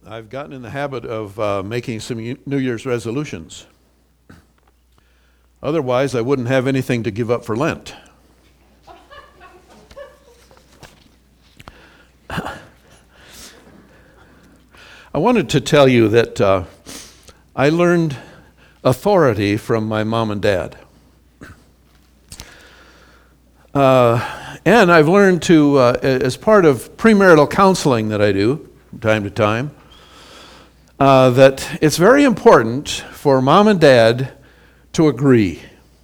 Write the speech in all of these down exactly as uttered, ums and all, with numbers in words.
I've gotten in the habit of uh, making some New Year's resolutions. Otherwise, I wouldn't have anything to give up for Lent. I wanted to tell you that uh, I learned authority from my mom and dad. Uh, and I've learned to, uh, as part of premarital counseling that I do from time to time, uh, that it's very important for mom and dad to agree.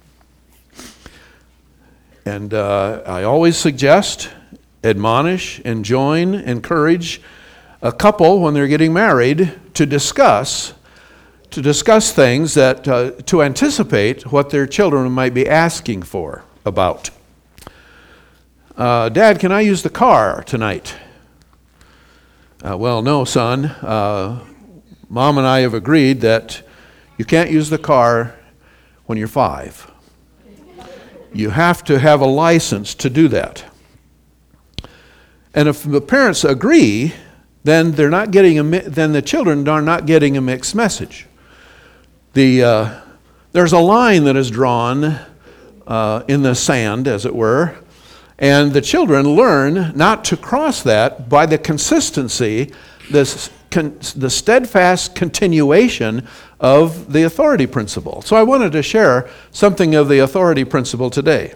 And uh, I always suggest, admonish, enjoin, encourage a couple when they're getting married to discuss to discuss things that uh, to anticipate what their children might be asking for about. Uh, Dad, can I use the car tonight? Uh, well, no, son. Uh, Mom and I have agreed that you can't use the car when you're five. You have to have a license to do that. And if the parents agree, then they're not getting a then the children are not getting a mixed message. The uh, there's a line that is drawn uh, in the sand, as it were, and the children learn not to cross that by the consistency, this con- the steadfast continuation of the authority principle. So I wanted to share something of the authority principle today.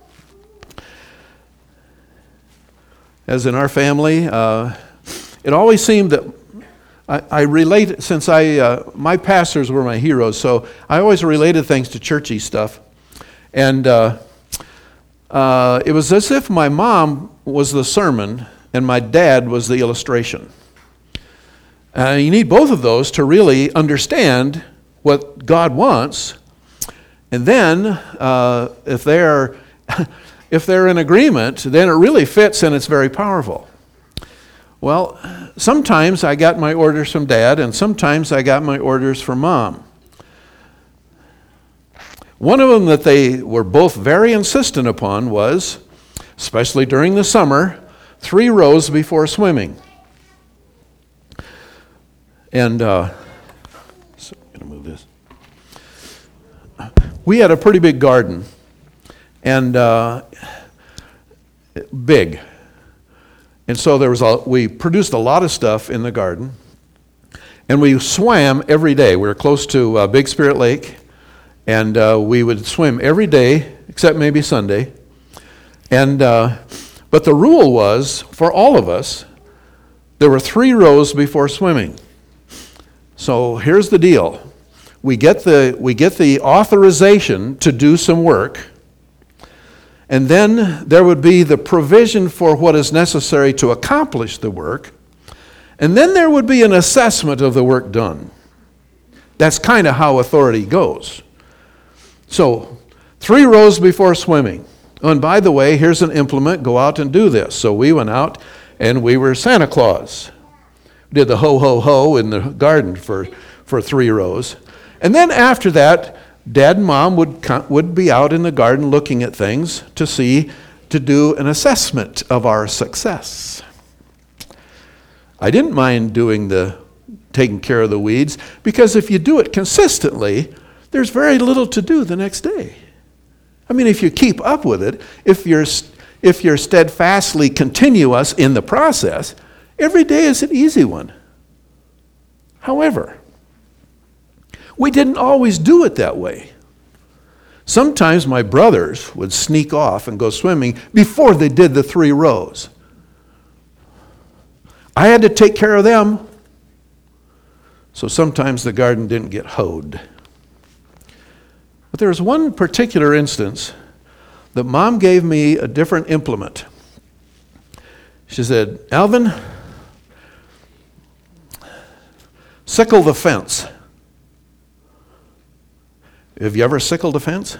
As in our family, uh, it always seemed that I, I relate, since I, uh, my pastors were my heroes, so I always related things to churchy stuff. And uh, uh, it was as if my mom was the sermon and my dad was the illustration. Uh, you need both of those to really understand what God wants. And then, uh, if they're if they're in agreement, then it really fits and it's very powerful. Well, sometimes I got my orders from Dad, and sometimes I got my orders from Mom. One of them that they were both very insistent upon was, especially during the summer, three rows before swimming. And, uh, so I'm going to move this. We had a pretty big garden, and uh, big. And so there was a, we produced a lot of stuff in the garden, and we swam every day. We were close to uh, Big Spirit Lake, and uh, we would swim every day, except maybe Sunday. And uh, but the rule was, for all of us, there were three rows before swimming. So here's the deal. We get the we get the authorization to do some work, and then there would be the provision for what is necessary to accomplish the work, and then there would be an assessment of the work done. That's kind of how authority goes. So, three rows before swimming. Oh, and by the way, here's an implement, go out and do this. So we went out and we were Santa Claus. Did the ho, ho, ho in the garden for, for three rows. And then after that, Dad and Mom would would be out in the garden looking at things to see, to do an assessment of our success. I didn't mind doing the, taking care of the weeds, because if you do it consistently, there's very little to do the next day. I mean, if you keep up with it, if you're, if you're steadfastly continuous in the process, every day is an easy one. However, we didn't always do it that way. Sometimes my brothers would sneak off and go swimming before they did the three rows. I had to take care of them. So sometimes the garden didn't get hoed. But there was one particular instance that Mom gave me a different implement. She said, Alvin, sickle the fence. Have you ever sickled a fence?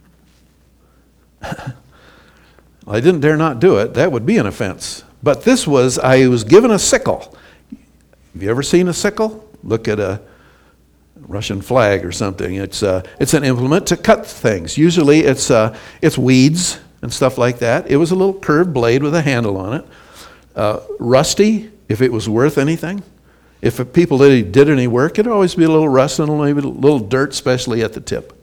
I didn't dare not do it. That would be an offense. But this was, I was given a sickle. Have you ever seen a sickle? Look at a Russian flag or something. It's uh, it's an implement to cut things. Usually it's uh, it's weeds and stuff like that. It was a little curved blade with a handle on it. Uh, rusty, if it was worth anything. If people did, did any work, it'd always be a little rust and maybe a little dirt, especially at the tip.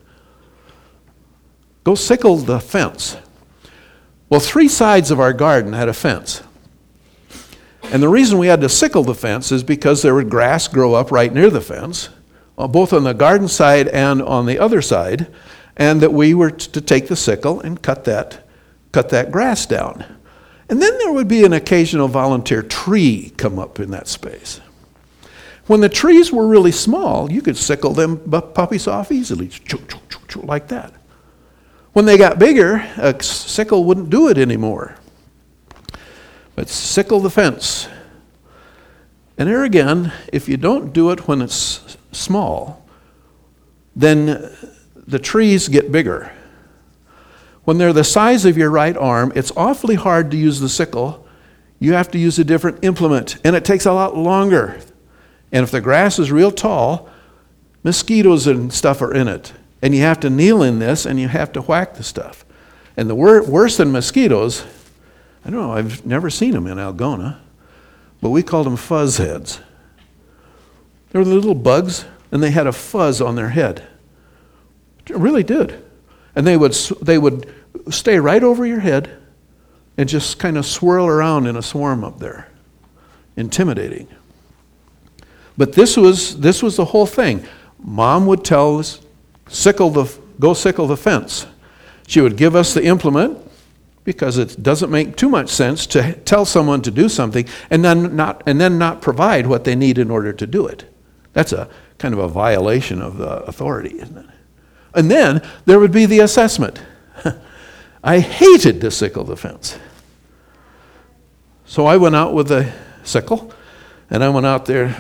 Go sickle the fence. Well, three sides of our garden had a fence. And the reason we had to sickle the fence is because there would grass grow up right near the fence, both on the garden side and on the other side, and that we were to take the sickle and cut that, cut that grass down. And then there would be an occasional volunteer tree come up in that space. When the trees were really small, you could sickle them puppies off easily, like that. When they got bigger, a sickle wouldn't do it anymore. But sickle the fence. And there again, if you don't do it when it's small, then the trees get bigger. When they're the size of your right arm, it's awfully hard to use the sickle. You have to use a different implement, and it takes a lot longer. And if the grass is real tall, mosquitoes and stuff are in it. And you have to kneel in this, and you have to whack the stuff. And the wor- worse than mosquitoes, I don't know, I've never seen them in Algona, but we called them fuzz heads. They were little bugs, and they had a fuzz on their head. It really did. And they would they would stay right over your head and just kind of swirl around in a swarm up there. Intimidating. But this was this was the whole thing. Mom would tell us, sickle the go sickle the fence. She would give us the implement, because it doesn't make too much sense to tell someone to do something and then not and then not provide what they need in order to do it. That's a kind of a violation of the authority, isn't it? And then there would be the assessment. I hated to sickle the fence. So I went out with the sickle, and I went out there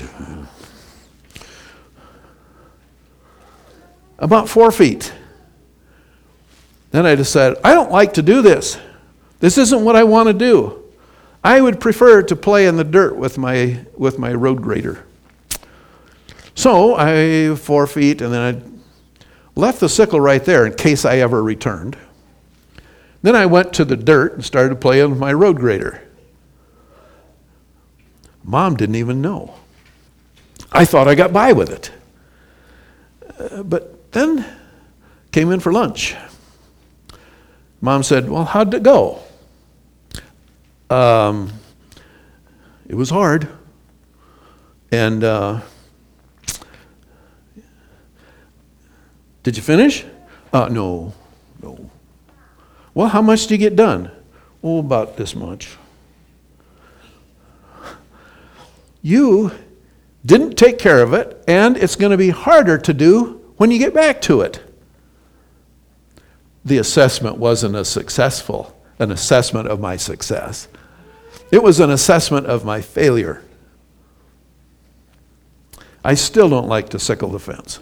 about four feet. Then I decided, I don't like to do this. This isn't what I want to do. I would prefer to play in the dirt with my with my road grader. So I four feet, and then I left the sickle right there in case I ever returned. Then I went to the dirt and started playing with my road grader. Mom didn't even know. I thought I got by with it. Uh, but then came in for lunch. Mom said, well, how'd it go? Um, it was hard. And uh, did you finish? Uh, no, no. Well, how much did you get done? Oh, about this much. You didn't take care of it, and it's going to be harder to do when you get back to it. The assessment wasn't a successful, an assessment of my success. It was an assessment of my failure. I still don't like to sickle the fence.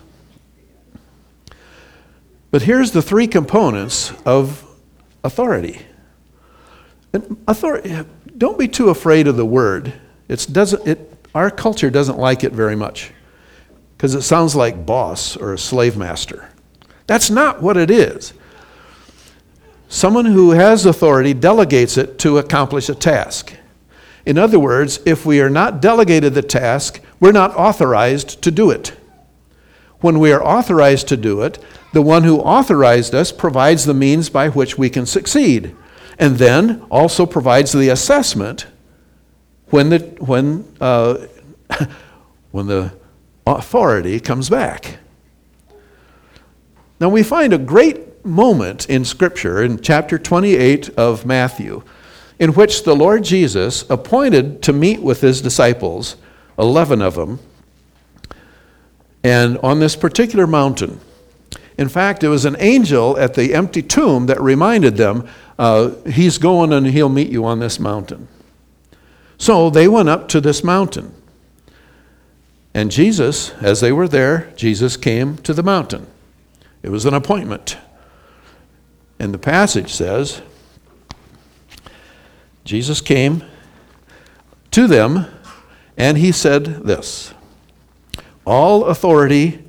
But here's the three components of authority. And authority, don't be too afraid of the word. It doesn't. It, our culture doesn't like it very much because it sounds like boss or a slave master. That's not what it is. Someone who has authority delegates it to accomplish a task. In other words, if we are not delegated the task, we're not authorized to do it. When we are authorized to do it, the one who authorized us provides the means by which we can succeed, and then also provides the assessment when the when uh, when the authority comes back. Now we find a great moment in Scripture in chapter twenty-eight of Matthew, in which the Lord Jesus appointed to meet with his disciples, eleven of them, and on this particular mountain. In fact, it was an angel at the empty tomb that reminded them, uh, he's going and he'll meet you on this mountain. So they went up to this mountain. And Jesus, as they were there, Jesus came to the mountain. It was an appointment. And the passage says, Jesus came to them, and he said this, all authority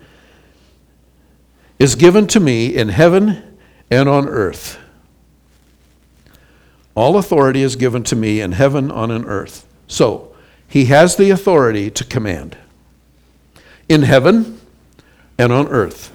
is given to me in heaven and on earth. All authority is given to me in heaven and on earth. So, He has the authority to command in heaven and on earth.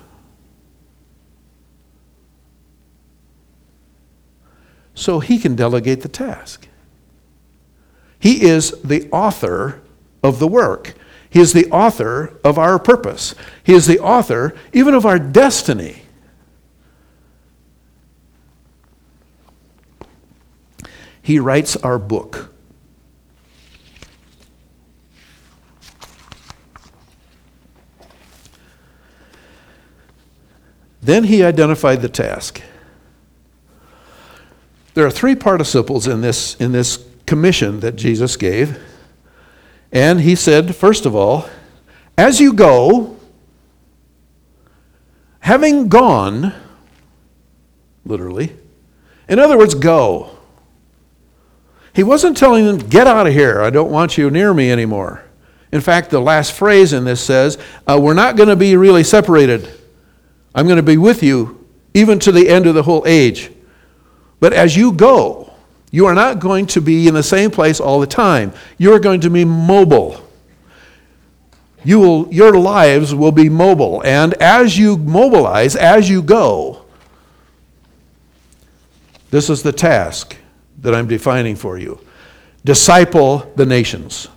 So he can delegate the task. He is the author of the work. He is the author of our purpose. He is the author even of our destiny. He writes our book. Then he identified the task. There are three participles in this, in this commission that Jesus gave. And he said, first of all, as you go, having gone, literally, in other words, go. He wasn't telling them, get out of here, I don't want you near me anymore. In fact, the last phrase in this says, uh, we're not going to be really separated. I'm going to be with you even to the end of the whole age. But as you go, you are not going to be in the same place all the time. You are going to be mobile. You will, your lives will be mobile. And as you mobilize, as you go, this is the task that I'm defining for you. Disciple the nations.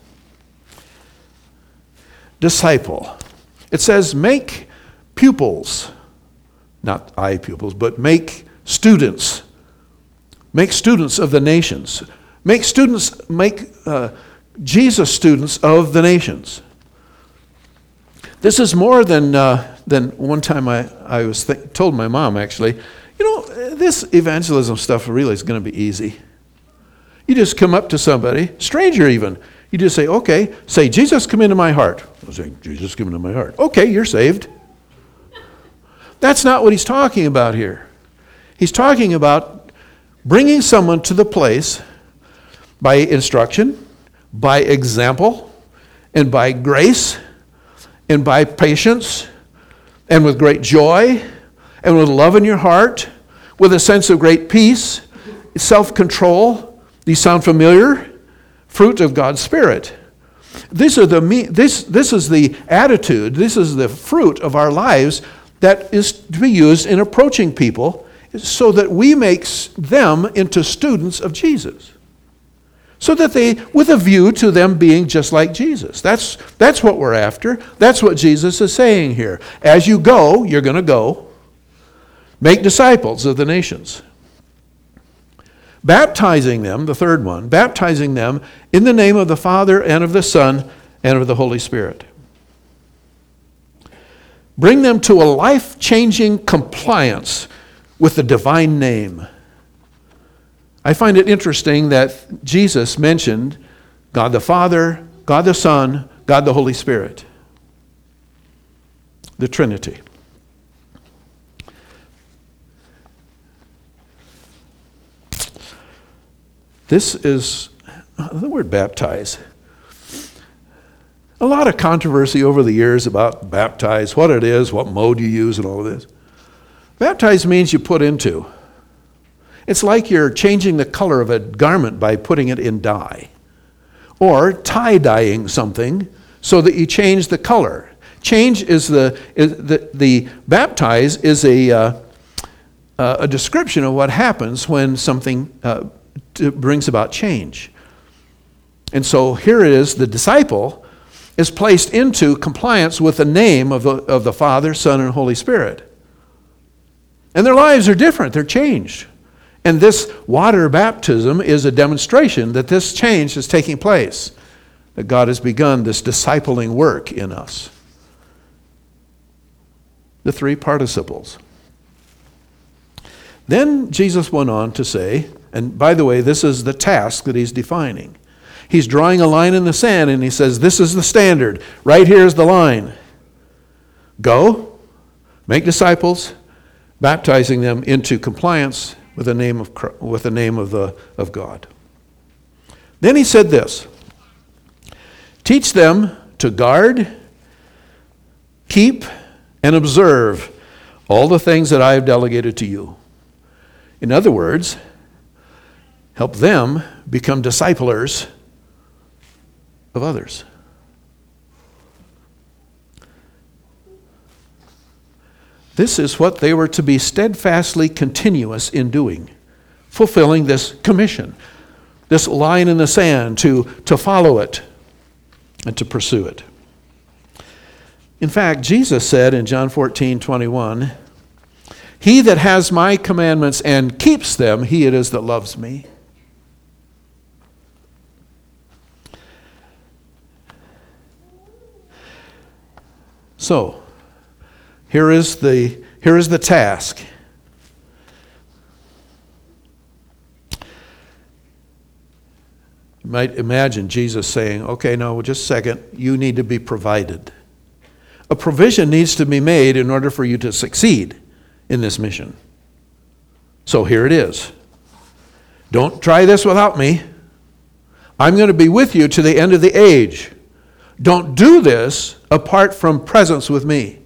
Disciple. It says make pupils, not eye pupils, but make students. Make students of the nations. Make students, make uh, Jesus students of the nations. This is more than uh, than one time I, I was th- told my mom, actually, you know, this evangelism stuff really is going to be easy. You just come up to somebody, stranger even, you just say, okay, say, Jesus, come into my heart. I say, Jesus, come into my heart. Okay, you're saved. That's not what he's talking about here. He's talking about bringing someone to the place by instruction, by example, and by grace, and by patience, and with great joy, and with love in your heart, with a sense of great peace, self-control. These sound familiar? Fruit of God's Spirit. These are the this this is the attitude, this is the fruit of our lives that is to be used in approaching people so that we make them into students of Jesus. So that they, with a view to them being just like Jesus. That's, that's what we're after. That's what Jesus is saying here. As you go, you're going to go. Make disciples of the nations. Baptizing them, the third one, baptizing them in the name of the Father and of the Son and of the Holy Spirit. Bring them to a life-changing compliance with the divine name. I find it interesting that Jesus mentioned God the Father, God the Son, God the Holy Spirit. The Trinity. This is the word baptize. A lot of controversy over the years about baptize, what it is, what mode you use, and all of this. Baptize means you put into. It's like you're changing the color of a garment by putting it in dye. Or tie-dyeing something so that you change the color. Change is the, is the, the baptize is a, uh, uh, a description of what happens when something uh, t- brings about change. And so here it is, the disciple is placed into compliance with the name of the, of the Father, Son, and Holy Spirit. And their lives are different, they're changed. And this water baptism is a demonstration that this change is taking place, that God has begun this discipling work in us. The three participles. Then Jesus went on to say, and by the way, this is the task that he's defining. He's drawing a line in the sand and he says, this is the standard. Right here is the line. Go, make disciples, baptizing them into compliance with the name of with the name of the of God. Then he said this: teach them to guard, keep, and observe all the things that I have delegated to you. In other words, help them become disciplers of others. This is what they were to be steadfastly continuous in doing, fulfilling this commission, this line in the sand, to, to follow it and to pursue it. In fact, Jesus said in John fourteen twenty-one, "He that has my commandments and keeps them, he it is that loves me." So, here is the, here is the task. You might imagine Jesus saying, okay, no, just a second, you need to be provided. A provision needs to be made in order for you to succeed in this mission. So here it is. Don't try this without me. I'm going to be with you to the end of the age. Don't do this apart from presence with me.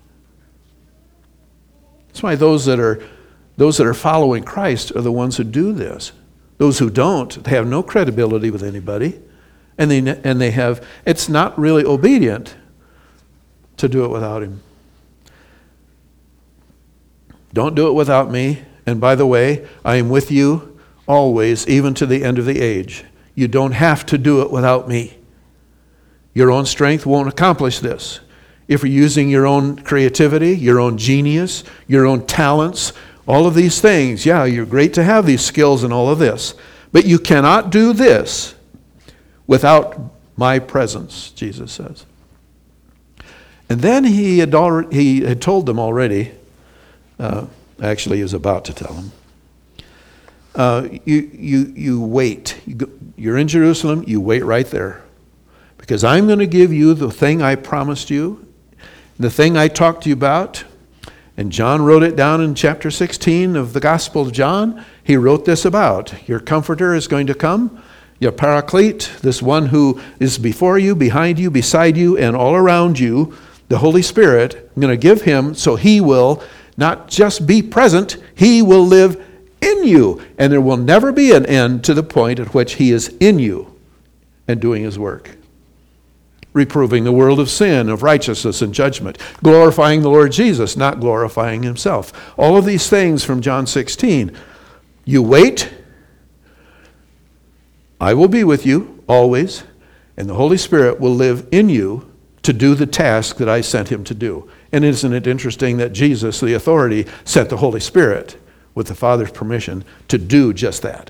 That's why those that are those that are following Christ are the ones who do this. Those who don't, they have no credibility with anybody, and they and they have it's not really obedient to do it without him. Don't do it without me. And by the way, I am with you always, even to the end of the age. You don't have to do it without me. Your own strength won't accomplish this. If you're using your own creativity, your own genius, your own talents, all of these things, yeah, you're great to have these skills and all of this. But you cannot do this without my presence, Jesus says. And then he had, already, he had told them already, uh, actually he was about to tell them, uh, you, you, you wait. You go, you're in Jerusalem, you wait right there. Because I'm going to give you the thing I promised you, the thing I talked to you about. And John wrote it down in chapter sixteen of the Gospel of John. He wrote this about. Your comforter is going to come, your paraclete, this one who is before you, behind you, beside you, and all around you, the Holy Spirit. I'm going to give him so he will not just be present, he will live in you. And there will never be an end to the point at which he is in you and doing his work. Reproving the world of sin, of righteousness and judgment. Glorifying the Lord Jesus, not glorifying himself. All of these things from John sixteen. You wait. I will be with you always. And the Holy Spirit will live in you to do the task that I sent him to do. And isn't it interesting that Jesus, the authority, sent the Holy Spirit with the Father's permission to do just that.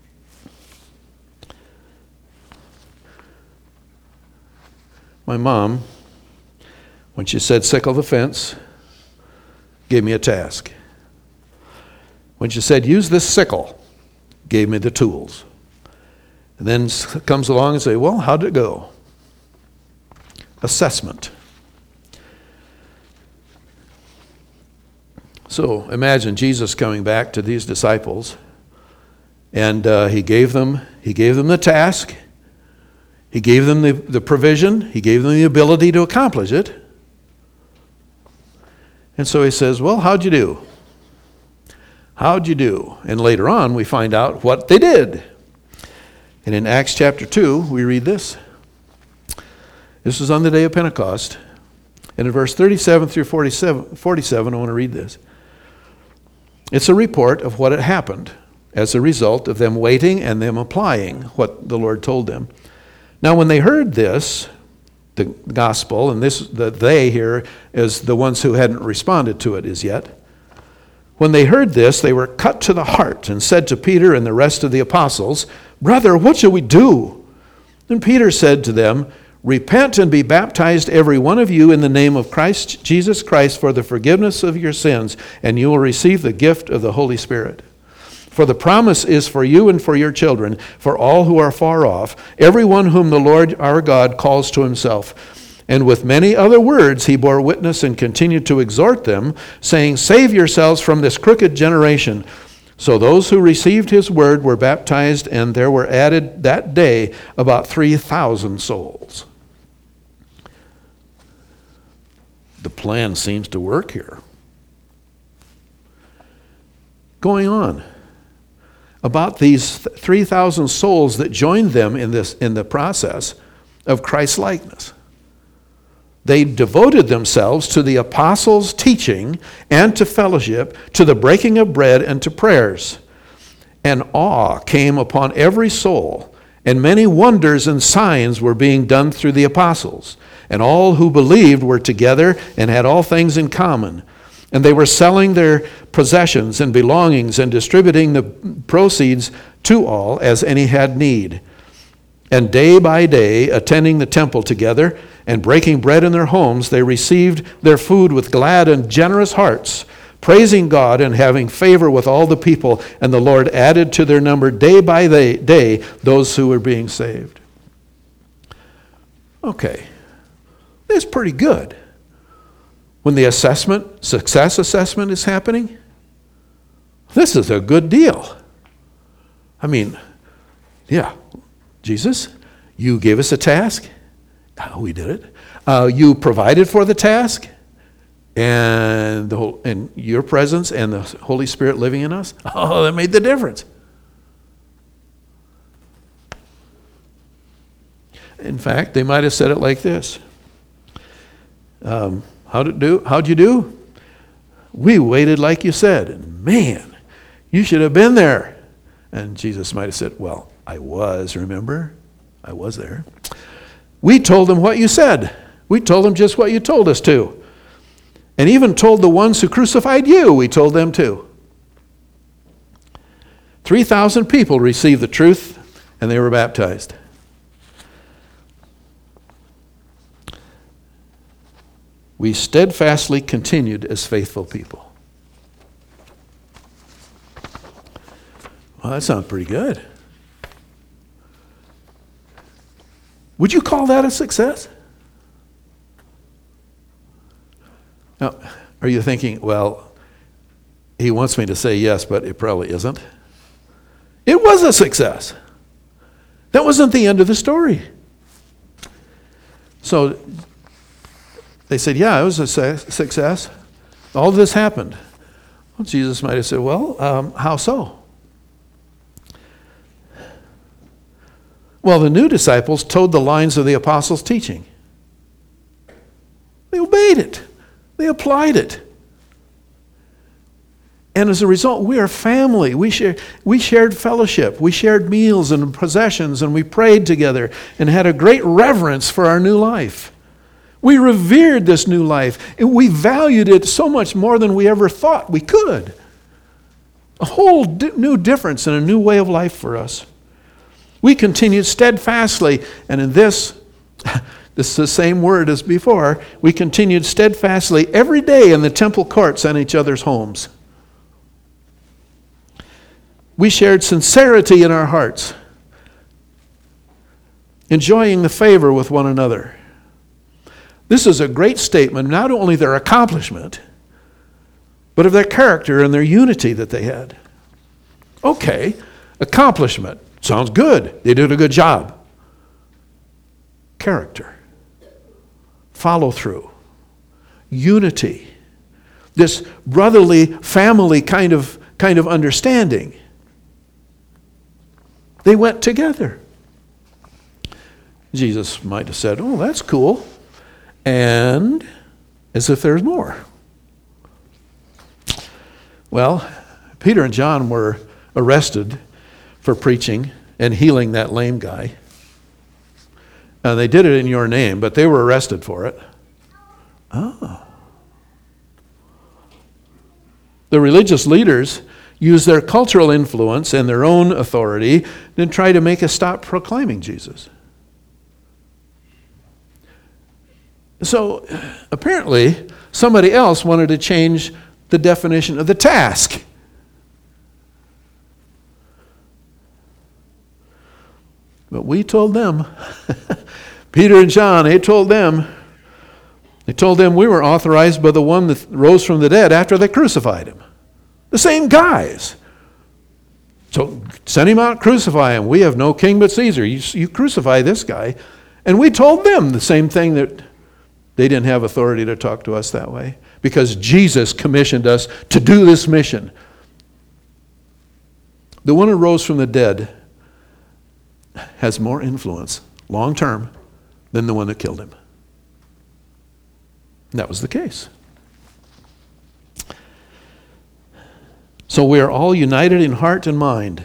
My mom, when she said sickle the fence, gave me a task. When she said use this sickle, gave me the tools. And then comes along and say, well, how'd it go? Assessment. So imagine Jesus coming back to these disciples, and uh, he gave them he gave them the task. He gave them the, the provision. He gave them the ability to accomplish it. And so he says, well, how'd you do? How'd you do? And later on, we find out what they did. And in Acts chapter two, we read this. This is on the day of Pentecost. And in verse thirty-seven through forty-seven, forty-seven, I want to read this. It's a report of what had happened as a result of them waiting and them applying what the Lord told them. Now, when they heard this, the gospel, and this the they here is the ones who hadn't responded to it as yet. When they heard this, they were cut to the heart and said to Peter and the rest of the apostles, "Brother, what shall we do?" Then Peter said to them, "Repent and be baptized every one of you in the name of Christ Jesus Christ for the forgiveness of your sins, and you will receive the gift of the Holy Spirit. For the promise is for you and for your children, for all who are far off, everyone whom the Lord our God calls to himself." And with many other words he bore witness and continued to exhort them, saying, "Save yourselves from this crooked generation." So those who received his word were baptized, and there were added that day about three thousand souls. The plan seems to work here. Going on. About these three thousand souls that joined them in this in the process, of Christ's likeness. They devoted themselves to the apostles' teaching and to fellowship, to the breaking of bread and to prayers. And awe came upon every soul, and many wonders and signs were being done through the apostles. And all who believed were together and had all things in common. And they were selling their possessions and belongings and distributing the proceeds to all as any had need. And day by day, attending the temple together and breaking bread in their homes, they received their food with glad and generous hearts, praising God and having favor with all the people. And the Lord added to their number day by day those who were being saved. Okay, that's pretty good. When the assessment, success assessment is happening, this is a good deal. I mean, yeah, Jesus, you gave us a task. Oh, we did it. Uh, you provided for the task, and the whole, and your presence and the Holy Spirit living in us. Oh, that made the difference. In fact, they might have said it like this. Um, how'd it do? How'd you do? We waited like you said. And man, you should have been there. And Jesus might have said, well, I was, remember? I was there. We told them what you said. We told them just what you told us to. And even told the ones who crucified you, we told them too. three thousand people received the truth, and they were baptized. We steadfastly continued as faithful people. Well, that sounds pretty good. Would you call that a success? Now, are you thinking, well, he wants me to say yes, but it probably isn't? It was a success. That wasn't the end of the story. So they said, yeah, it was a success. All of this happened. Well, Jesus might have said, well, um, how so? Well, the new disciples towed the lines of the apostles' teaching. They obeyed it. They applied it. And as a result, we are family. We, share, we shared fellowship. We shared meals and possessions, and we prayed together and had a great reverence for our new life. We revered this new life, and we valued it so much more than we ever thought we could. A whole di- new difference and a new way of life for us. We continued steadfastly, and in this, this is the same word as before, we continued steadfastly every day in the temple courts and each other's homes. We shared sincerity in our hearts, enjoying the favor with one another. This is a great statement, not only their accomplishment, but of their character and their unity that they had. Okay, accomplishment. Sounds good. They did a good job. Character. Follow through. Unity. This brotherly family kind of, kind of understanding. They went together. Jesus might have said, oh, that's cool. And as if there's more. Well, Peter and John were arrested for preaching and healing that lame guy. And they did it in your name, but they were arrested for it. Oh. The religious leaders used their cultural influence and their own authority to try to make us stop proclaiming Jesus. So apparently somebody else wanted to change the definition of the task. But we told them, Peter and John, they told them, they told them we were authorized by the one that rose from the dead after they crucified him. The same guys. So send him out, crucify him. We have no king but Caesar. You, you crucify this guy. And we told them the same thing, that they didn't have authority to talk to us that way, because Jesus commissioned us to do this mission. The one who rose from the dead has more influence long term than the one that killed him. And that was the case. So we are all united in heart and mind.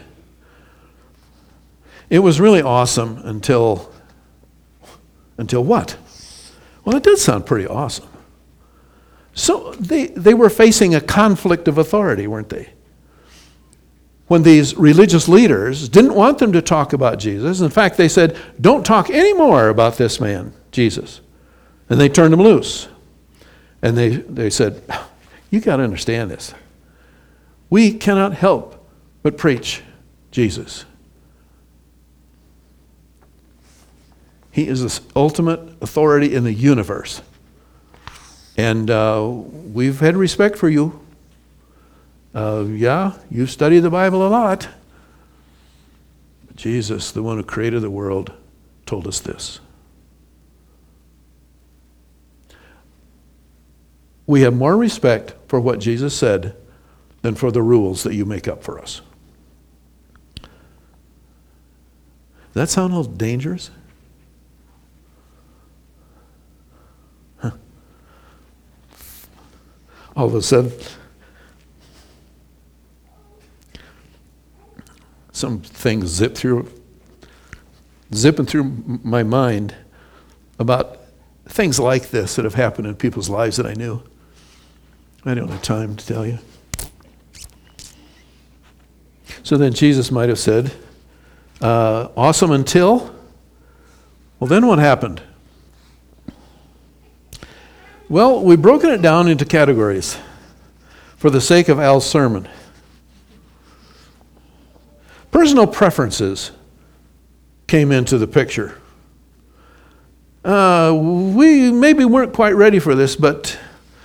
It was really awesome until, until what? Well, it did sound pretty awesome. So they, they were facing a conflict of authority, weren't they? When these religious leaders didn't want them to talk about Jesus. In fact, they said, don't talk anymore about this man, Jesus. And they turned him loose. And they, they said, you got to understand this. We cannot help but preach Jesus. He is the ultimate authority in the universe. And uh, we've had respect for you. Uh, yeah, you study the Bible a lot. But Jesus, the one who created the world, told us this. We have more respect for what Jesus said than for the rules that you make up for us. Does that sound a little dangerous? Huh. All of a sudden, some things zip through, zipping through my mind about things like this that have happened in people's lives that I knew. I don't have time to tell you. So then Jesus might have said, uh, awesome until, well, then what happened? Well, we've broken it down into categories for the sake of Al's sermon. Personal preferences came into the picture. Uh, we maybe weren't quite ready for this, but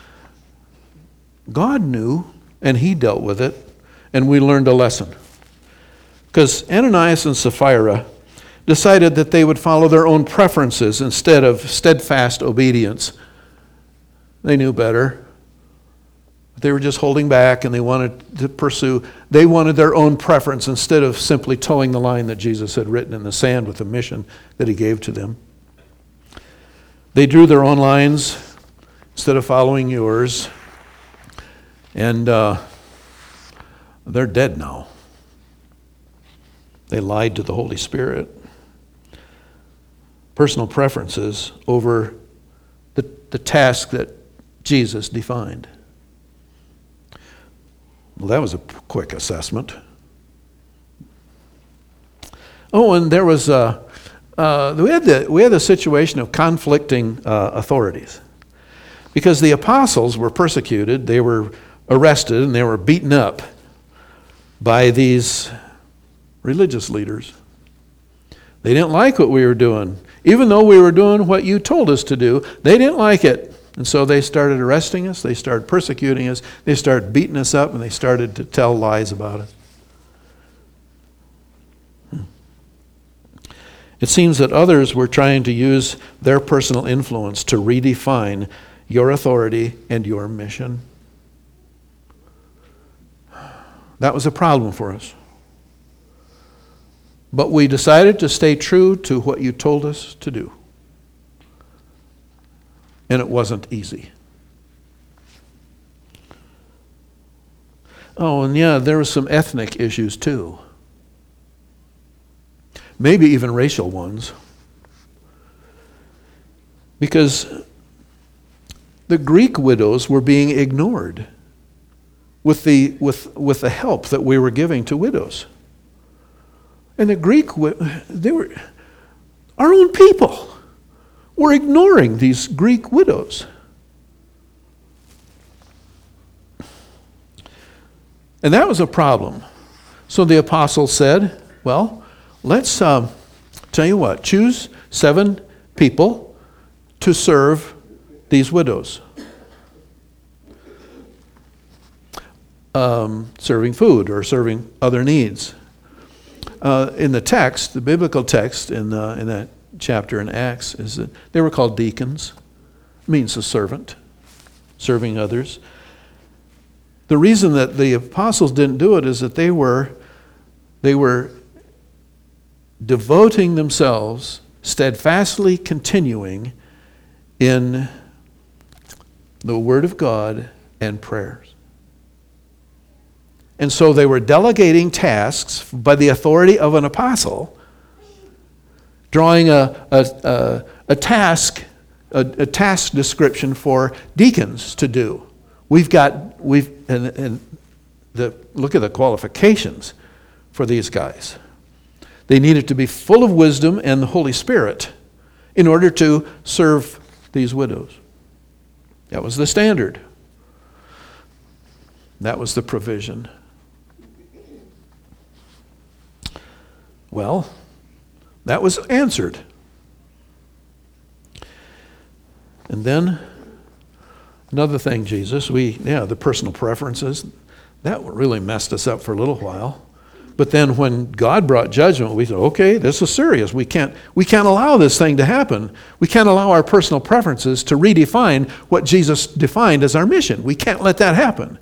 God knew, and he dealt with it, and we learned a lesson. Because Ananias and Sapphira decided that they would follow their own preferences instead of steadfast obedience. They knew better. They were just holding back, and they wanted to pursue. They wanted their own preference instead of simply towing the line that Jesus had written in the sand with the mission that he gave to them. They drew their own lines instead of following yours. And uh, they're dead now. They lied to the Holy Spirit. Personal preferences over the, the task that Jesus defined. Well, that was a quick assessment. Oh, and there was a, uh, we had the we had the situation of conflicting uh, authorities, because the apostles were persecuted, they were arrested, and they were beaten up by these religious leaders. They didn't like what we were doing, even though we were doing what you told us to do. They didn't like it. And so they started arresting us, they started persecuting us, they started beating us up, and they started to tell lies about us. Hmm. It seems that others were trying to use their personal influence to redefine your authority and your mission. That was a problem for us. But we decided to stay true to what you told us to do. And it wasn't easy. Oh, and yeah, there were some ethnic issues too. Maybe even racial ones. Because the Greek widows were being ignored with the, with, with the help that we were giving to widows. And the Greek, they were, our own people were ignoring these Greek widows. And that was a problem. So the apostles said, well, let's, um, tell you what, choose seven people to serve these widows. Um, serving food or serving other needs. Uh, in the text, the biblical text in, uh, in that chapter in Acts is that they were called deacons. It means a servant, serving others. The reason that the apostles didn't do it is that they were they were devoting themselves steadfastly continuing in the Word of God and prayers. And so they were delegating tasks by the authority of an apostle, drawing a, a, a, a task, a, a task description for deacons to do. We've got, we've, and, and the, look at the qualifications for these guys. They needed to be full of wisdom and the Holy Spirit in order to serve these widows. That was the standard. That was the provision. Well, that was answered. And then another thing, Jesus, we, yeah, the personal preferences, that really messed us up for a little while. But then when God brought judgment, we said, okay, this is serious. We can't, we can't allow this thing to happen. We can't allow our personal preferences to redefine what Jesus defined as our mission. We can't let that happen.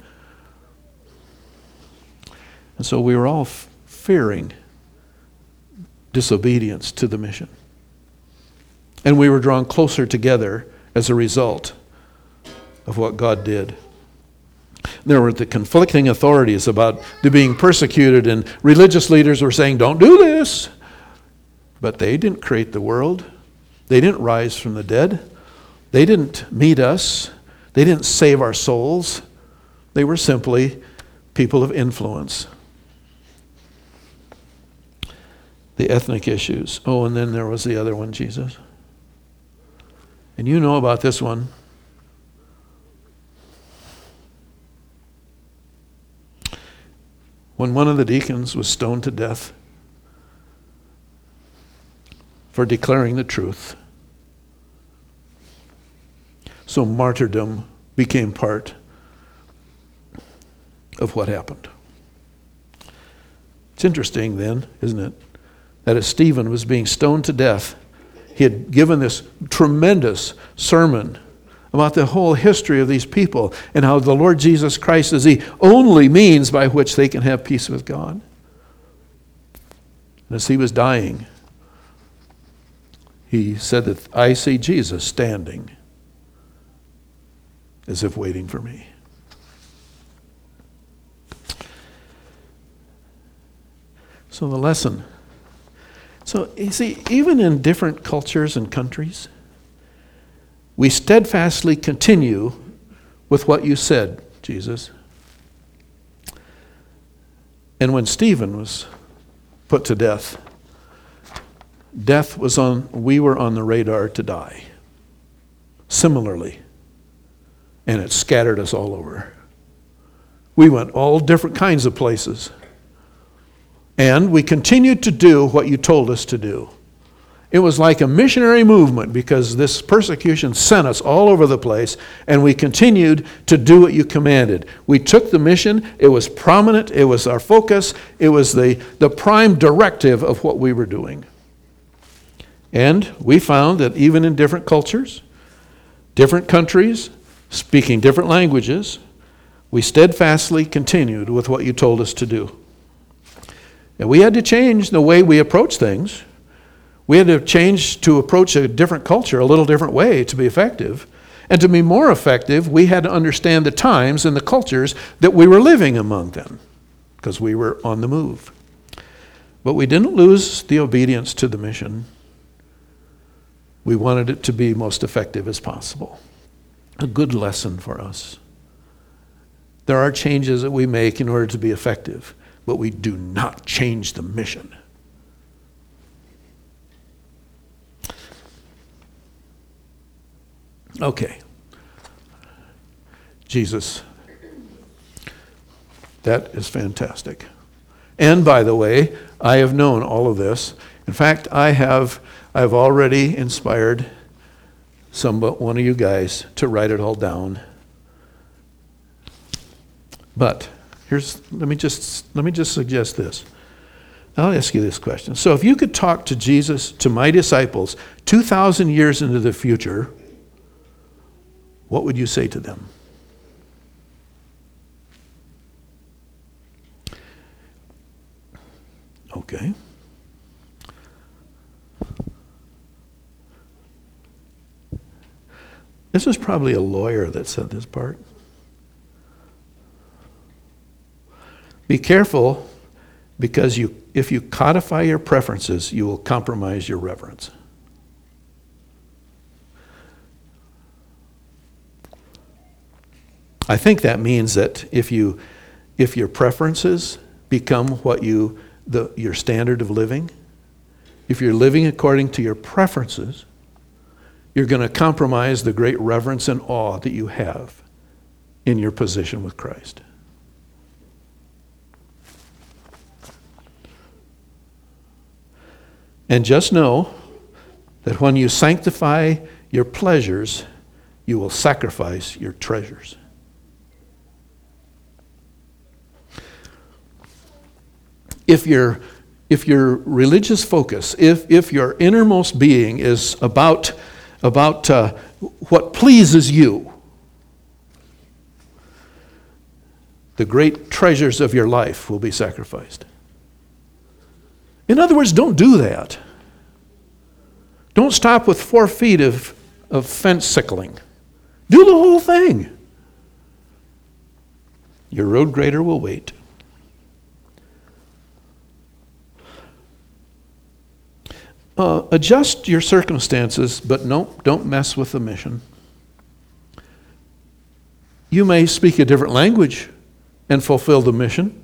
And so we were all f- fearing disobedience to the mission. And we were drawn closer together as a result of what God did. There were the conflicting authorities about the being persecuted, and religious leaders were saying, don't do this. But they didn't create the world. They didn't rise from the dead. They didn't meet us. They didn't save our souls. They were simply people of influence. The ethnic issues. Oh, and then there was the other one, Jesus. And you know about this one. When one of the deacons was stoned to death for declaring the truth, so martyrdom became part of what happened. It's interesting then, isn't it, that as Stephen was being stoned to death, he had given this tremendous sermon about the whole history of these people and how the Lord Jesus Christ is the only means by which they can have peace with God. And as he was dying, he said that I see Jesus standing as if waiting for me. So the lesson. So you see, even in different cultures and countries, we steadfastly continue with what you said, Jesus. And when Stephen was put to death, death was on, we were on the radar to die. Similarly. And it scattered us all over. We went all different kinds of places. And we continued to do what you told us to do. It was like a missionary movement because this persecution sent us all over the place, and we continued to do what you commanded. We took the mission. It was prominent. It was our focus. It was the, the prime directive of what we were doing. And we found that even in different cultures, different countries, speaking different languages, we steadfastly continued with what you told us to do. And we had to change the way we approach things. We had to change to approach a different culture a little different way to be effective. And to be more effective, we had to understand the times and the cultures that we were living among them, because we were on the move. But we didn't lose the obedience to the mission. We wanted it to be most effective as possible. A good lesson for us. There are changes that we make in order to be effective, but we do not change the mission. Okay. Jesus. That is fantastic. And by the way, I have known all of this. In fact, I have I've already inspired some but one of you guys to write it all down. But here's let me just let me just suggest this. I'll ask you this question. So if you could talk to Jesus, to my disciples, two thousand years into the future, what would you say to them? Okay. This is probably a lawyer that said this part. Be careful, because you, if you codify your preferences, you will compromise your reverence. I think that means that if you, if your preferences become what you, the, your standard of living, if you're living according to your preferences, you're going to compromise the great reverence and awe that you have in your position with Christ. And just know that when you sanctify your pleasures, you will sacrifice your treasures. If your, if your religious focus, if, if your innermost being is about, about uh, what pleases you, the great treasures of your life will be sacrificed. In other words, don't do that. Don't stop with four feet of, of fence sickling. Do the whole thing. Your road grader will wait. Uh, adjust your circumstances, but no, don't mess with the mission. You may speak a different language and fulfill the mission.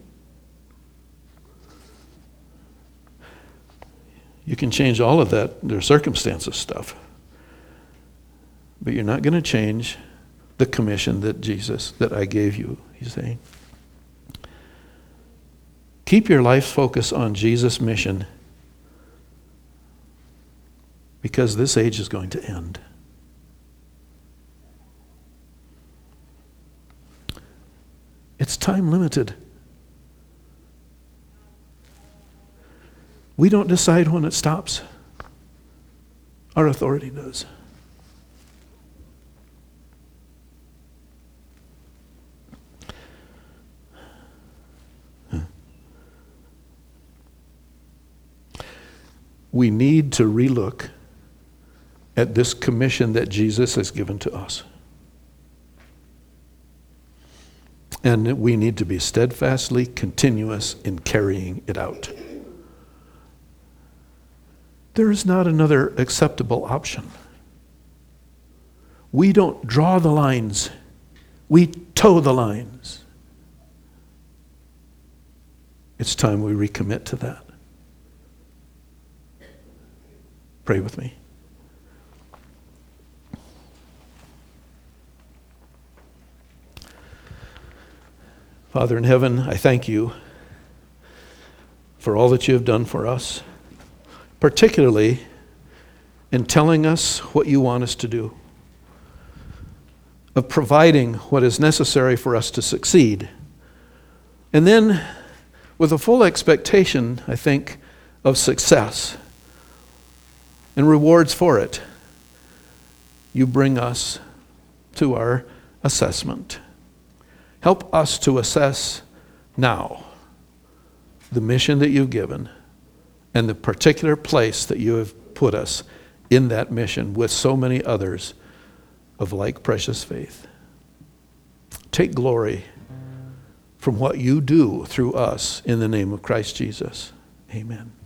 You can change all of that, their circumstances stuff. But you're not going to change the commission that Jesus, that I gave you, he's saying. Keep your life's focus on Jesus' mission, because this age is going to end. It's time limited. We don't decide when it stops. Our authority does. We need to relook at this commission that Jesus has given to us. And we need to be steadfastly continuous in carrying it out. There is not another acceptable option. We don't draw the lines. We toe the lines. It's time we recommit to that. Pray with me. Father in heaven, I thank you for all that you have done for us, particularly in telling us what you want us to do, of providing what is necessary for us to succeed, and then with a full expectation, I think, of success and rewards for it, you bring us to our assessment. Help us to assess now the mission that you've given and the particular place that you have put us in that mission with so many others of like precious faith. Take glory from what you do through us in the name of Christ Jesus. Amen.